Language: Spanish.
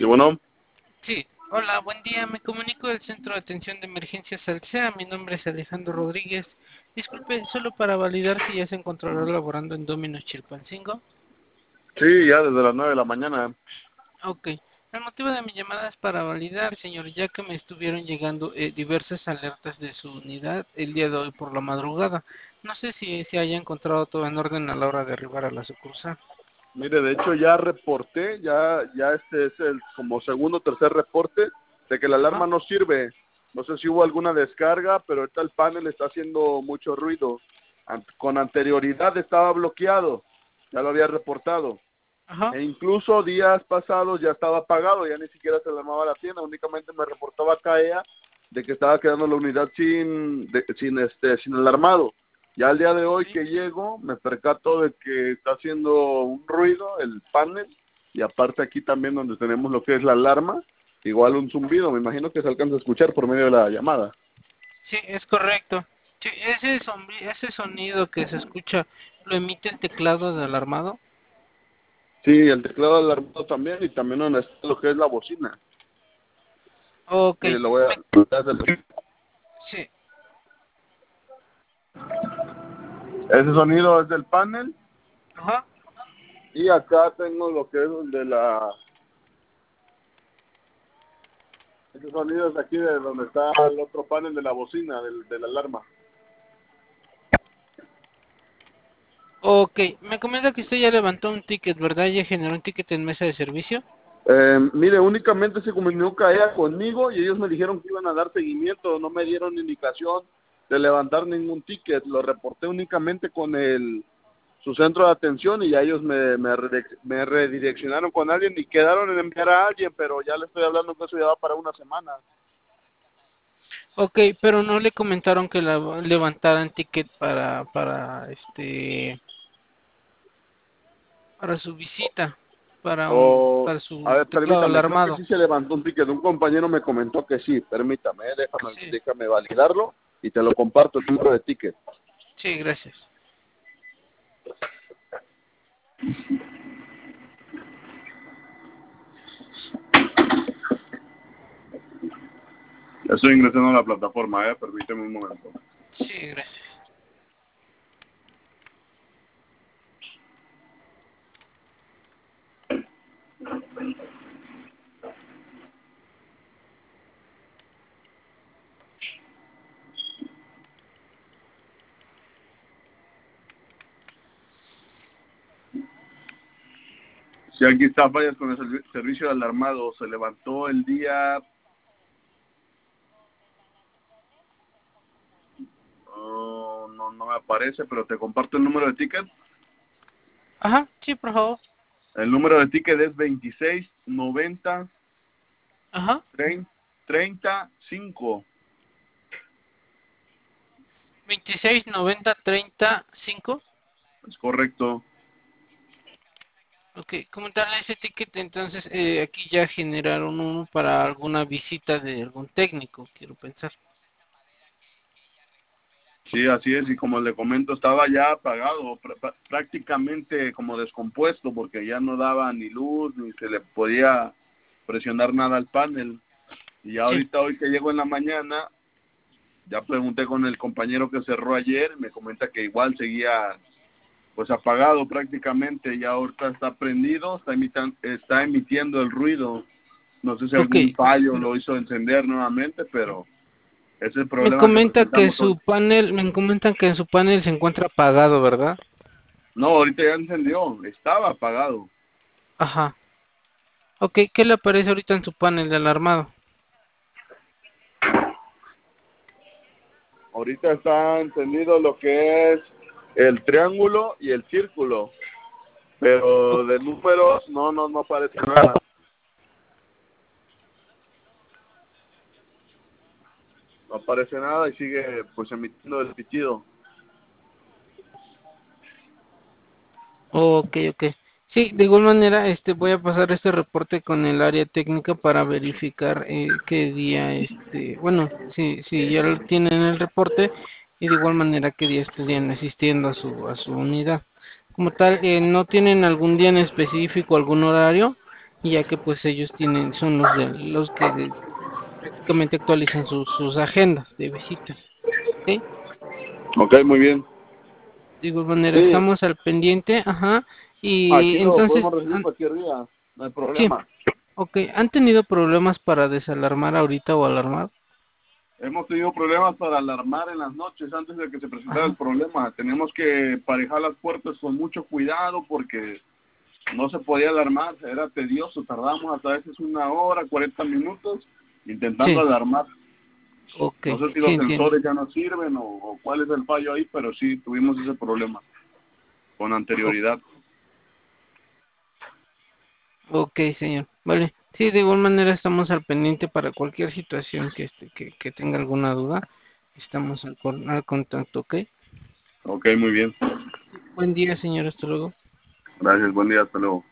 Y bueno, Sí, hola, buen día. Me comunico del Centro de Atención de Emergencias Alsea. Mi nombre es Alejandro Rodríguez. Disculpe, solo para validar si ya se encontrará laborando en Domino's Chilpancingo. sí, ya desde las 9 de la mañana. Ok. El motivo de mi llamada es para validar, señor, ya que me estuvieron llegando diversas alertas de su unidad el día de hoy por la madrugada. No sé si se haya encontrado todo en orden a la hora de arribar a la sucursal. Mire, de hecho ya reporté, ya este es el como segundo o tercer reporte de que la alarma Ajá. no sirve. No sé si hubo alguna descarga, pero ahorita el panel está haciendo mucho ruido. Con anterioridad estaba bloqueado, ya lo había reportado. Ajá. E incluso días pasados ya estaba apagado, ya ni siquiera se alarmaba la tienda, únicamente me reportaba CAEA de que estaba quedando la unidad sin alarmado. Ya el día de hoy Sí. que llego, me percato de que está haciendo un ruido el panel, y aparte aquí también donde tenemos lo que es la alarma, igual un zumbido, me imagino que se alcanza a escuchar por medio de la llamada. Sí, es correcto. Sí, ese sonido que se escucha, ¿lo emite el teclado del alarmado? Sí, el teclado alarmado también, y también donde está lo que es la bocina. Ok, Mire, me, lo voy a hacer. sí, Ese sonido es del panel. ajá, Y acá tengo lo que es el de estos sonidos aquí de donde está el otro panel de la bocina, de la alarma. ok. Me comenta que usted ya levantó un ticket, ¿verdad? Ya generó un ticket en mesa de servicio. Mire, únicamente se comunicó CAEA conmigo y ellos me dijeron que iban a dar seguimiento, no me dieron indicación de levantar ningún ticket, lo reporté únicamente con su centro de atención, y ya ellos me redireccionaron con alguien y quedaron en enviar a alguien, pero ya le estoy hablando que eso ya va para una semana. Ok, pero no le comentaron que levantaran ticket para su visita, O, para a su ver, teclado permítame, creo que alarmado. sí se levantó un ticket. Un compañero me comentó que sí, permítame, Sí, déjame validarlo y te lo comparto el número de ticket. sí, gracias. Estoy ingresando a la plataforma, permíteme un momento. Sí, gracias. Si aquí está fallas con el servicio de alarmado, se levantó el día, no me aparece, pero te comparto el número de ticket. Ajá, sí, por favor. El número de ticket es 26 90 Ajá, 35. 269035. Es correcto. Ok, como tal ese ticket, entonces aquí ya generaron uno para alguna visita de algún técnico, quiero pensar. Sí, así es, y como le comento, estaba ya apagado, prácticamente como descompuesto, porque ya no daba ni luz, ni se le podía presionar nada al panel. Y ya Sí, ahorita, hoy que llego en la mañana, ya pregunté con el compañero que cerró ayer, me comenta que igual seguía pues apagado prácticamente, ya ahorita está prendido, está emitiendo el ruido. No sé si ok. algún fallo lo hizo encender nuevamente, pero ese es el Me problema que comenta que presentamos hoy. su panel, me comentan que en su panel se encuentra apagado, ¿verdad? No, ahorita ya encendió, estaba apagado. Ajá. Ok, ¿qué le aparece ahorita en su panel de alarmado? Ahorita está encendido lo que es el triángulo y el círculo, O- pero de números no aparece nada. No aparece nada y sigue pues emitiendo el pitido. ok, ok. Sí, de igual manera, voy a pasar este reporte con el área técnica para verificar qué día, bueno, si ya lo tienen el reporte y de igual manera qué día estarían asistiendo a su unidad. Como tal, ¿no tienen algún día en específico, algún horario? ya que pues ellos son los que prácticamente actualizan sus agendas de visitas, ¿ok? Ok, muy bien. De igual manera Sí, estamos al pendiente, ajá, y aquí lo entonces, podemos recibir cualquier día, no hay sí, problema. ok, ¿han tenido problemas para desalarmar ahorita o alarmar? Hemos tenido problemas para alarmar en las noches antes de que se presentara el Ajá, problema. Tenemos que parejar las puertas con mucho cuidado porque no se podía alarmar, era tedioso, tardamos hasta a veces 1 hora, 40 minutos intentando sí, alarmar. ok, No sé si sí los entiendo. sensores ya no sirven o cuál es el fallo ahí, pero sí tuvimos ese problema con O- anterioridad. ok, señor, vale. Sí, de igual manera estamos al pendiente para cualquier situación que tenga alguna duda. Estamos al contacto, ¿ok? Ok, muy bien. Buen día, señor, hasta luego. Gracias, buen día, hasta luego.